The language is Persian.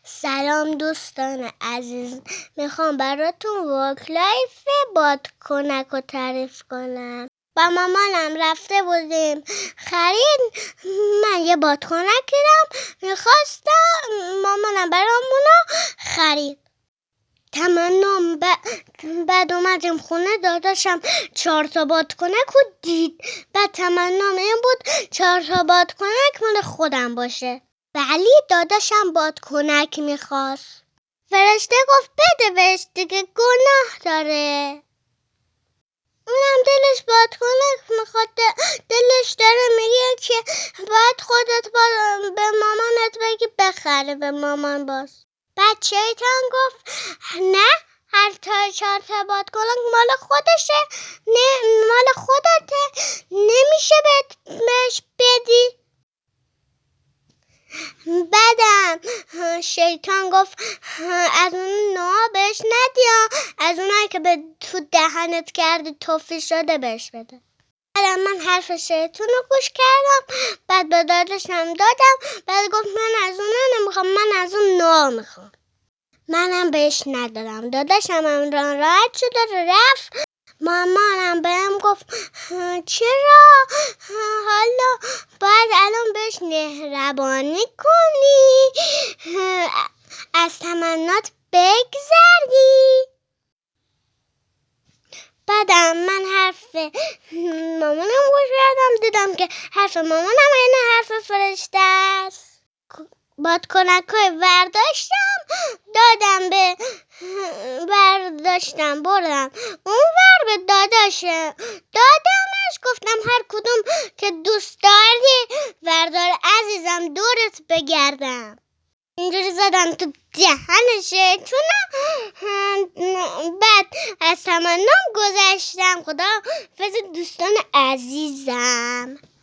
سلام دوستان عزیز، میخوام براتون ورک لایف بادکنک رو تعریف کنم. با مامانم رفته بودیم خرید. من یه بادکنک دیدم، میخواستم مامانم برامونو خرید. تمنام بعد اومدیم خونه، داداشم 4 تا بادکنک رو دید. بعد تمنام این بود 4 تا بادکنک مال خودم باشه، ولی داداشم بادکنک میخواست. فرشته گفت بده بهش دیگه، گناه داره. اونم دلش بادکنک میخواد، دلش داره میگه که باید خودت به مامانت بگی بخره به مامان باز. بعد شیطان گفت نه، هر 4 تا بادکنک مال خودشه، نه مال خودته، نمیشه بهش بدی. بعدم شیطان گفت از اون نوع بهش ندیا، از اونایی که به تو دهنت کردی توفی شده بهش بده. بعدم من حرف شیطان رو گوش کردم، بعد به داداشم دادم. بعد گفت من از اون نمیخوام، من از اون نوع میخوام. منم بهش ندادم. داداشم هم راحت شد رفت. مامانم بهم گفت چرا حالا باید الان بهش مهربانی کنی، از تمنات بگذری. بعدم من حرف مامانم گوش کردم، دیدم که حرف مامانم اینه حرف فرشته است. بادکنک‌های برداشتم دادم برداشتم بردم اون ور به داداشم دادمش، گفتم هر کدوم که دوست داری بردار عزیزم، دورت بگردم. اینجوری زدم تو دهن شیطونم. بعد از تمنام گذشتم. خدا حافظ دوستان عزیزم.